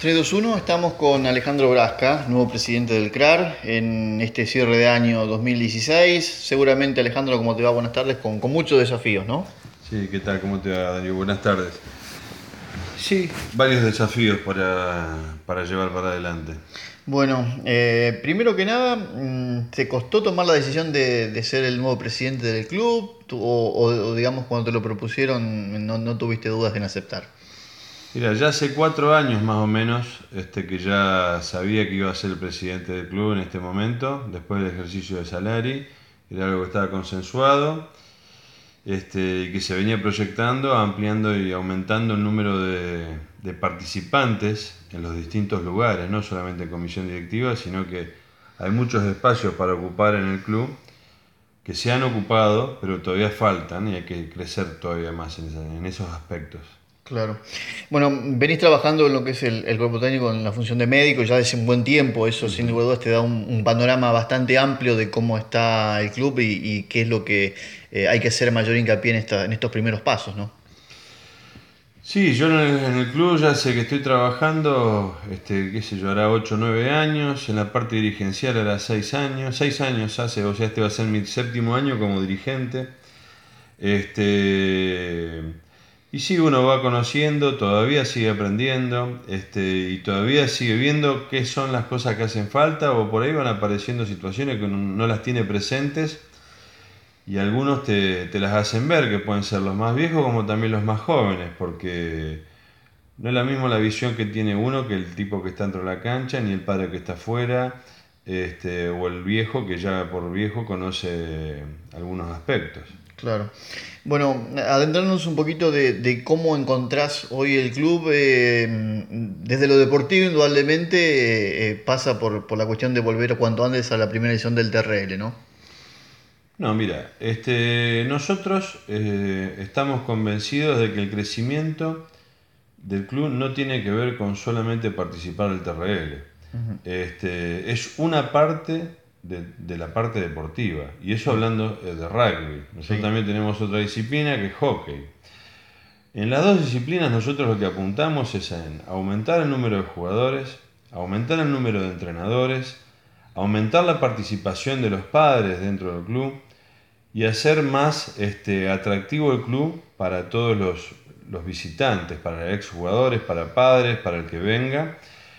3-2-1, estamos con Alejandro Brasca, nuevo presidente del CRAR, en este cierre de año 2016. Seguramente, Alejandro, ¿cómo te va? Buenas tardes, con muchos desafíos, ¿no? Sí, ¿qué tal? ¿Cómo te va, Darío? Buenas tardes. Sí, varios desafíos para llevar para adelante. Bueno, primero que nada, ¿te costó tomar la decisión de ser el nuevo presidente del club? O, digamos, cuando te lo propusieron, no tuviste dudas en aceptar? Mira, ya hace 4 años más o menos que ya sabía que iba a ser el presidente del club en este momento, después del ejercicio de Salari, era algo que estaba consensuado y que se venía proyectando, ampliando y aumentando el número de participantes en los distintos lugares, no solamente en comisión directiva, sino que hay muchos espacios para ocupar en el club que se han ocupado, pero todavía faltan y hay que crecer todavía más en esos aspectos. Claro. Bueno, venís trabajando en lo que es el cuerpo técnico en la función de médico ya desde un buen tiempo. Eso sin Ujú. lugar a dudas te da un panorama bastante amplio de cómo está el club y qué es lo que hay que hacer mayor hincapié en estos primeros pasos, ¿no? Sí, yo en el club ya sé que estoy trabajando, qué sé yo, hará 8 o 9 años, en la parte dirigencial hará 6 años, 6 años hace, o sea, este va a ser mi séptimo año como dirigente. Este, y sí, uno va conociendo, todavía sigue aprendiendo, y todavía sigue viendo qué son las cosas que hacen falta, o por ahí van apareciendo situaciones que uno no las tiene presentes, y algunos te las hacen ver, que pueden ser los más viejos como también los más jóvenes, porque no es la misma la visión que tiene uno que el tipo que está dentro de la cancha, ni el padre que está afuera, o el viejo que ya por viejo conoce algunos aspectos. Claro. Bueno, adentrarnos un poquito de cómo encontrás hoy el club. Desde lo deportivo, indudablemente, pasa por la cuestión de volver cuanto antes a la primera edición del TRL, ¿no? No, mira, nosotros estamos convencidos de que el crecimiento del club no tiene que ver con solamente participar del TRL. Es una parte de la parte deportiva, y eso Sí, hablando de rugby. Nosotros sí. también tenemos otra disciplina que es hockey. En las dos disciplinas nosotros lo que apuntamos es en aumentar el número de jugadores, aumentar el número de entrenadores, aumentar la participación de los padres dentro del club y hacer más atractivo el club para todos los visitantes, para exjugadores, para padres, para el que venga.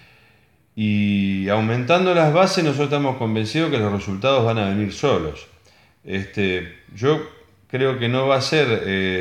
Y aumentando las bases nosotros estamos convencidos que los resultados van a venir solos. Yo creo que no va a ser,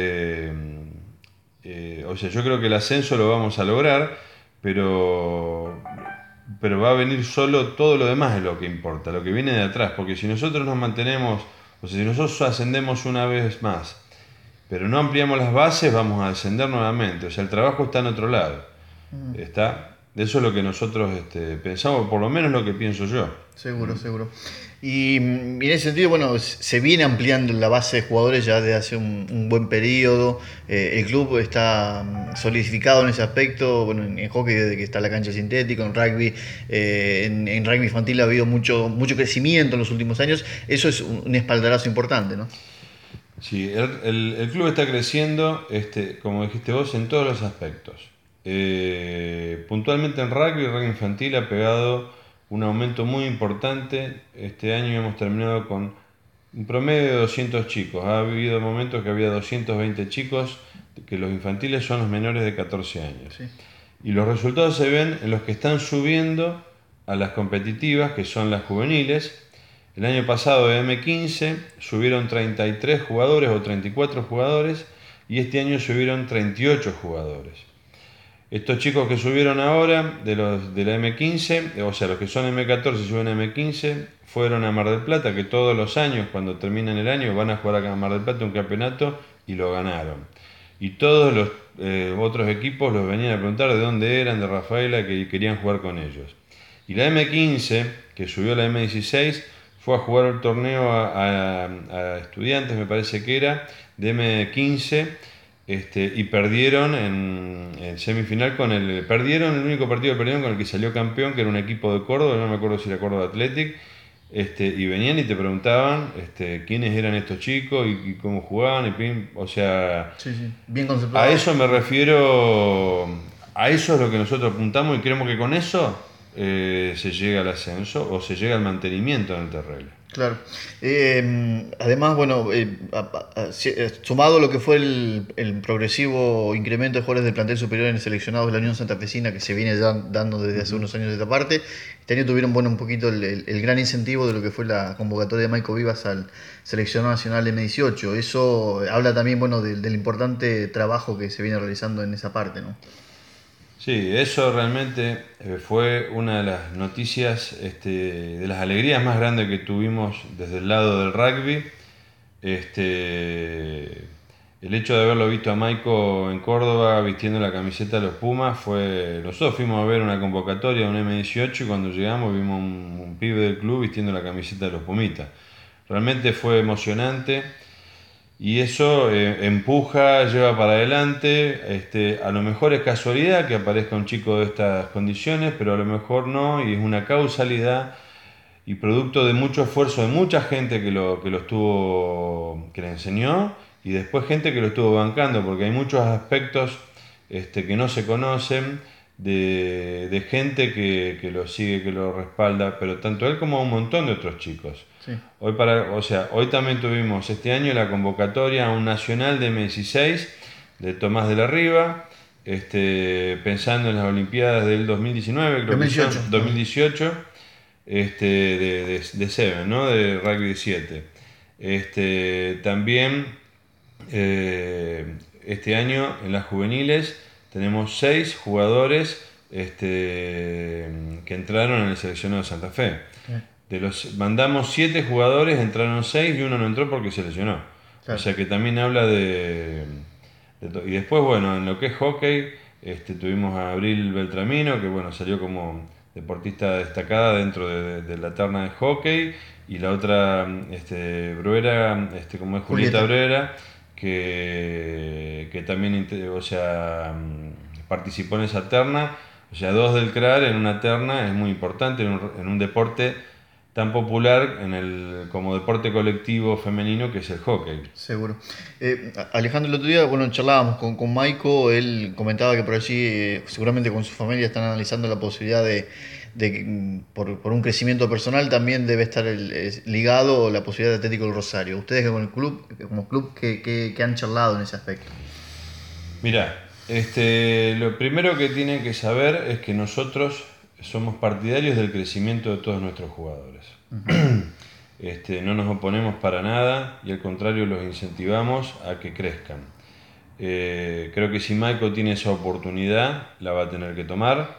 o sea, yo creo que el ascenso lo vamos a lograr, pero, pero va a venir solo, todo lo demás es lo que importa, lo que viene de atrás, porque si nosotros nos mantenemos, o sea, si nosotros ascendemos una vez más, pero no ampliamos las bases, vamos a descender nuevamente, o sea, el trabajo está en otro lado, está, eso es lo que nosotros pensamos, por lo menos lo que pienso yo. Seguro, seguro. Y en ese sentido, bueno, se viene ampliando la base de jugadores ya desde hace un buen periodo. El club está solidificado en ese aspecto. Bueno, en hockey desde que está la cancha sintética, en rugby, en rugby infantil ha habido mucho crecimiento en los últimos años. Eso es un espaldarazo importante, ¿no? Sí, el club está creciendo, como dijiste vos, en todos los aspectos. Puntualmente en rugby, el rugby infantil ha pegado un aumento muy importante. Este año hemos terminado con un promedio de 200 chicos. Ha habido momentos que había 220 chicos, que los infantiles son los menores de 14 años. Sí. Y los resultados se ven en los que están subiendo a las competitivas, que son las juveniles. El año pasado de M15 subieron 33 jugadores o 34 jugadores y este año subieron 38 jugadores. Estos chicos que subieron ahora de la M15, o sea, los que son M14 y suben a M15, fueron a Mar del Plata, que todos los años, cuando terminan el año, van a jugar acá a Mar del Plata un campeonato y lo ganaron. Y todos los otros equipos los venían a preguntar de dónde eran, de Rafaela, que querían jugar con ellos. Y la M15, que subió a la M16, fue a jugar el torneo a estudiantes, me parece que era, de M15, y perdieron en semifinal perdieron el único partido que perdieron con el que salió campeón, que era un equipo de Córdoba, no me acuerdo si era Córdoba Athletic, y venían y te preguntaban quiénes eran estos chicos y cómo jugaban, o sea, Sí, sí. Bien a conceptuado. eso me refiero, a eso es lo que nosotros apuntamos y creemos que con eso se llega al ascenso o se llega al mantenimiento en el TRL. Claro. Además, bueno, sumado a lo que fue el progresivo incremento de jugadores del plantel superior en el seleccionado de la Unión Santafesina, que se viene ya dando desde hace unos años de esta parte, este año tuvieron, bueno, un poquito el gran incentivo de lo que fue la convocatoria de Maico Vivas al seleccionado nacional M18. Eso habla también, bueno, del importante trabajo que se viene realizando en esa parte, ¿no? Sí, eso realmente fue una de las noticias, de las alegrías más grandes que tuvimos desde el lado del rugby. El hecho de haberlo visto a Maiko en Córdoba vistiendo la camiseta de los Pumas fue... Nosotros fuimos a ver una convocatoria de un M18 y cuando llegamos vimos un pibe del club vistiendo la camiseta de los Pumitas. Realmente fue emocionante. Y eso empuja, lleva para adelante. A lo mejor es casualidad que aparezca un chico de estas condiciones, pero a lo mejor no, y es una causalidad y producto de mucho esfuerzo de mucha gente que le enseñó y después gente que lo estuvo bancando, porque hay muchos aspectos que no se conocen de gente que lo sigue, que lo respalda, pero tanto él como un montón de otros chicos. Sí. Hoy también tuvimos este año la convocatoria a un nacional de M16 de Tomás de la Riva, pensando en las Olimpiadas del 2019, creo 2018. que son 2018, de Seven, ¿no? De rugby 7. También este año en las juveniles tenemos 6 jugadores que entraron en el seleccionado de Santa Fe. Mandamos 7 jugadores, entraron 6 y uno no entró porque se lesionó. Claro. O sea que también habla y después, bueno, en lo que es hockey, tuvimos a Abril Beltramino, que bueno, salió como deportista destacada dentro de la terna de hockey, y la otra, Bruera, como es Julieta Bruera, que también, participó en esa terna. O sea, 2 del CRAR en una terna es muy importante en un deporte tan popular como deporte colectivo femenino que es el hockey. Seguro. Alejandro, el otro día, bueno, charlábamos con Maiko, él comentaba que por allí, seguramente con su familia están analizando la posibilidad por un crecimiento personal, también debe estar ligado la posibilidad de Atlético del Rosario. Ustedes como club, ¿qué han charlado en ese aspecto? Mira, lo primero que tienen que saber es que nosotros somos partidarios del crecimiento de todos nuestros jugadores. No nos oponemos para nada y al contrario los incentivamos a que crezcan. Creo que si Maiko tiene esa oportunidad, la va a tener que tomar.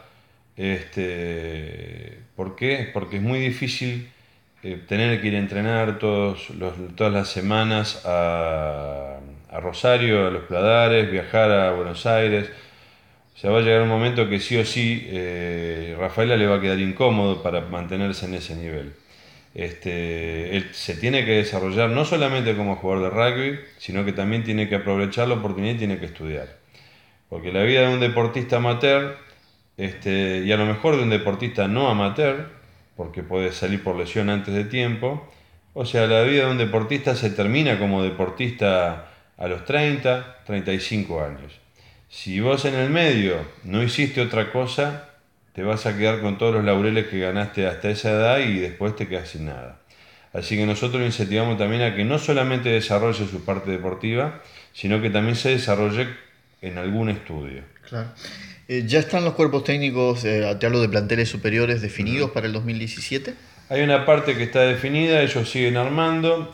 ¿Por qué? Porque es muy difícil tener que ir a entrenar todas las semanas a Rosario, a Los Pladares, viajar a Buenos Aires. O sea, va a llegar un momento que sí o sí Rafaela le va a quedar incómodo para mantenerse en ese nivel. Él se tiene que desarrollar no solamente como jugador de rugby, sino que también tiene que aprovechar la oportunidad y tiene que estudiar. Porque la vida de un deportista amateur, y a lo mejor de un deportista no amateur, porque puede salir por lesión antes de tiempo, o sea, la vida de un deportista se termina como deportista a los 30, 35 años. Si vos en el medio no hiciste otra cosa, te vas a quedar con todos los laureles que ganaste hasta esa edad y después te quedas sin nada. Así que nosotros lo incentivamos también a que no solamente desarrolle su parte deportiva, sino que también se desarrolle en algún estudio. Claro. ¿Ya están los cuerpos técnicos, te hablo de planteles superiores, definidos para el 2017? Hay una parte que está definida, ellos siguen armando.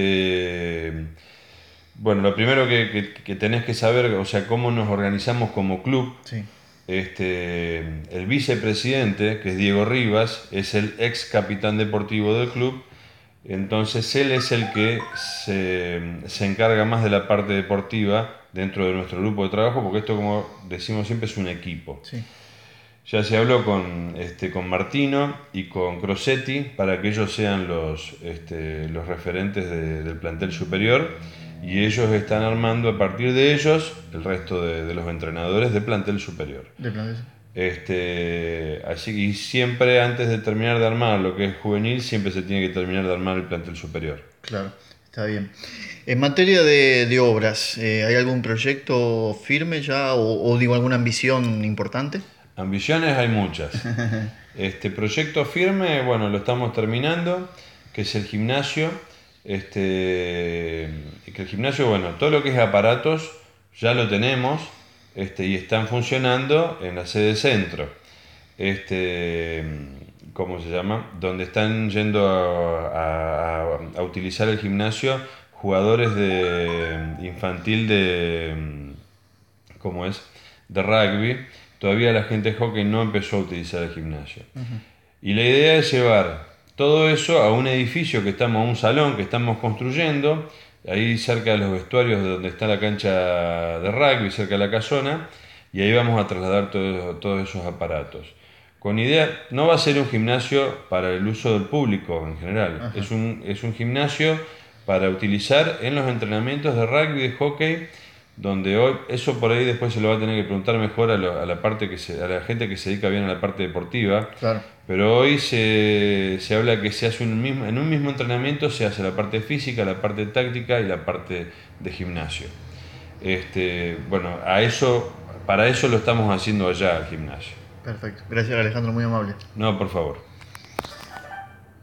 Bueno, lo primero que tenés que saber, o sea, cómo nos organizamos como club. Sí. El vicepresidente, que es Diego Rivas, es el ex capitán deportivo del club. Entonces él es el que se encarga más de la parte deportiva dentro de nuestro grupo de trabajo, porque esto, como decimos siempre, es un equipo. Sí. Ya se habló con Martino y con Crosetti para que ellos sean los referentes del plantel superior, y ellos están armando a partir de ellos el resto de los entrenadores del plantel superior. De plantel. Así que siempre antes de terminar de armar lo que es juvenil, siempre se tiene que terminar de armar el plantel superior. Claro. Está bien. En materia de obras, ¿hay algún proyecto firme ya o digo alguna ambición importante? Ambiciones hay muchas. Este proyecto firme, bueno, lo estamos terminando, que es el gimnasio. Que el gimnasio, bueno, todo lo que es aparatos ya lo tenemos, y están funcionando en la sede centro. Este, ¿Cómo se llama? Donde están yendo a utilizar el gimnasio jugadores de infantil ¿cómo es? De rugby. Todavía la gente de hockey no empezó a utilizar el gimnasio. Y la idea es llevar todo eso a un edificio que estamos, a un salón que estamos construyendo, ahí cerca de los vestuarios donde está la cancha de rugby, cerca de la casona, y ahí vamos a trasladar todos esos aparatos. Con idea, no va a ser un gimnasio para el uso del público en general, Ajá. es un gimnasio para utilizar en los entrenamientos de rugby y de hockey, donde hoy, eso por ahí después se lo va a tener que preguntar mejor a la parte a la gente que se dedica bien a la parte deportiva, Claro. pero hoy se habla que se hace en un mismo entrenamiento se hace la parte física, la parte táctica y la parte de gimnasio. Bueno, para eso lo estamos haciendo allá al gimnasio. Perfecto. Gracias, Alejandro, muy amable. No, por favor.